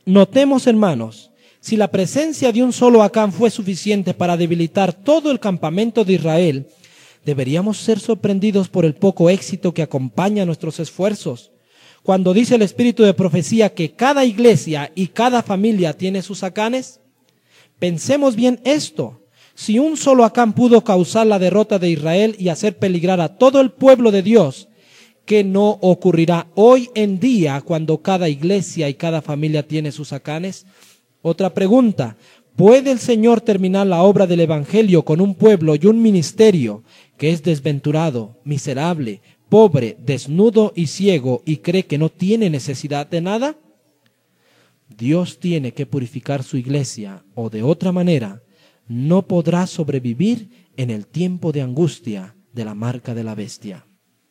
Notemos, hermanos, si la presencia de un solo Acán fue suficiente para debilitar todo el campamento de Israel, deberíamos ser sorprendidos por el poco éxito que acompaña nuestros esfuerzos. Cuando dice el espíritu de profecía que cada iglesia y cada familia tiene sus Acanes, pensemos bien esto. Si un solo Acán pudo causar la derrota de Israel y hacer peligrar a todo el pueblo de Dios, ¿qué no ocurrirá hoy en día cuando cada iglesia y cada familia tiene sus Acanes? Otra pregunta: ¿puede el Señor terminar la obra del evangelio con un pueblo y un ministerio que es desventurado, miserable, pobre, desnudo y ciego y cree que no tiene necesidad de nada? Dios tiene que purificar su iglesia, o de otra manera no podrá sobrevivir en el tiempo de angustia de la marca de la bestia.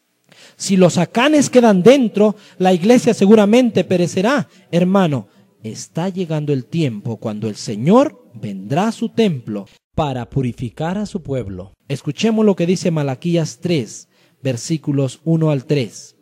Si los Acanes quedan dentro, la iglesia seguramente perecerá. Hermano, está llegando el tiempo cuando el Señor vendrá a su templo para purificar a su pueblo. Escuchemos lo que dice Malaquías 3, versículos 1 al 3.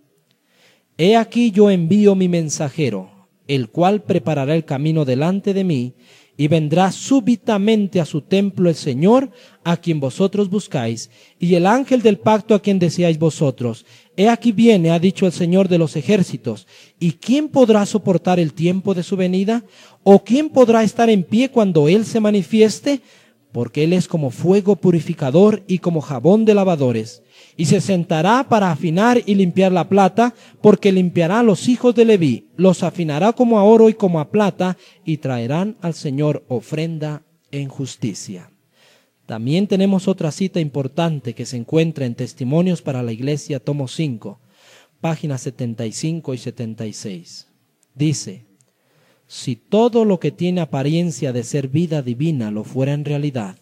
He aquí yo envío mi mensajero, el cual preparará el camino delante de mí, y vendrá súbitamente a su templo el Señor, a quien vosotros buscáis, y el ángel del pacto a quien deseáis vosotros. He aquí viene, ha dicho el Señor de los ejércitos. ¿Y quién podrá soportar el tiempo de su venida? ¿O quién podrá estar en pie cuando Él se manifieste? Porque Él es como fuego purificador y como jabón de lavadores. Y se sentará para afinar y limpiar la plata, porque limpiará a los hijos de Leví, los afinará como a oro y como a plata, y traerán al Señor ofrenda en justicia. También tenemos otra cita importante que se encuentra en Testimonios para la Iglesia, tomo 5, páginas 75 y 76. Dice: si todo lo que tiene apariencia de ser vida divina lo fuera en realidad,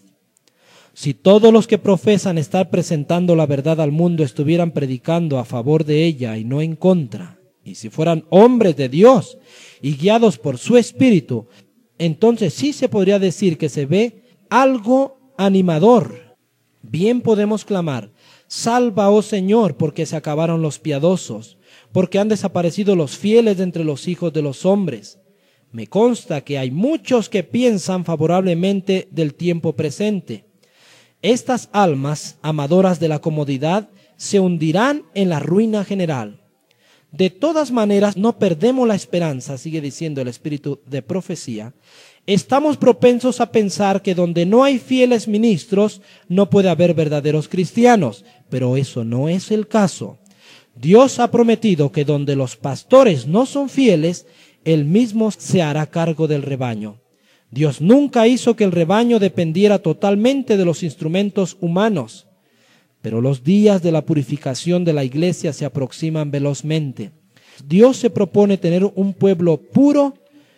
si todos los que profesan estar presentando la verdad al mundo estuvieran predicando a favor de ella y no en contra, y si fueran hombres de Dios y guiados por su Espíritu, entonces sí se podría decir que se ve algo animador. Bien podemos clamar: salva, oh Señor, porque se acabaron los piadosos, porque han desaparecido los fieles de entre los hijos de los hombres. Me consta que hay muchos que piensan favorablemente del tiempo presente. Estas almas amadoras de la comodidad se hundirán en la ruina general. De todas maneras, no perdemos la esperanza, sigue diciendo el espíritu de profecía. Estamos propensos a pensar que donde no hay fieles ministros, no puede haber verdaderos cristianos, pero eso no es el caso. Dios ha prometido que donde los pastores no son fieles, Él mismo se hará cargo del rebaño. Dios nunca hizo que el rebaño dependiera totalmente de los instrumentos humanos, pero los días de la purificación de la iglesia se aproximan velozmente. Dios se propone tener un pueblo puro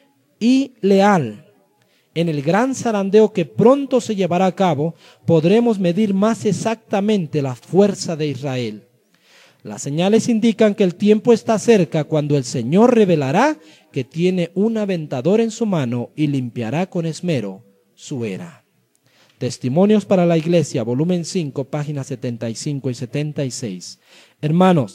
y leal. En el gran zarandeo que pronto se llevará a cabo, podremos medir más exactamente la fuerza de Israel. Las señales indican que el tiempo está cerca cuando el Señor revelará que tiene un aventador en su mano y limpiará con esmero su era. Testimonios para la Iglesia, volumen 5, páginas 75 y 76. Hermanos,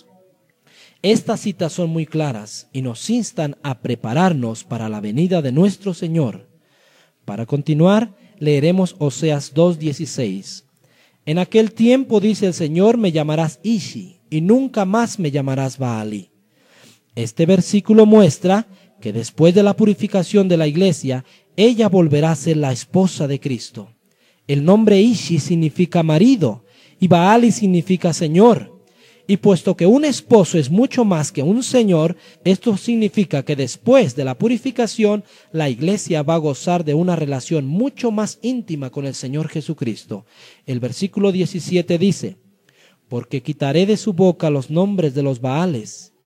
estas citas son muy claras y nos instan a prepararnos para la venida de nuestro Señor. Para continuar, leeremos Oseas 2:16. En aquel tiempo, dice el Señor, me llamarás Ishi, y nunca más me llamarás Baali. Este versículo muestra que después de la purificación de la iglesia, ella volverá a ser la esposa de Cristo. El nombre Ishi significa marido y Baali significa señor. Y puesto que un esposo es mucho más que un señor, esto significa que después de la purificación, la iglesia va a gozar de una relación mucho más íntima con el Señor Jesucristo. El versículo 17 dice: porque quitaré de su boca los nombres de los Baales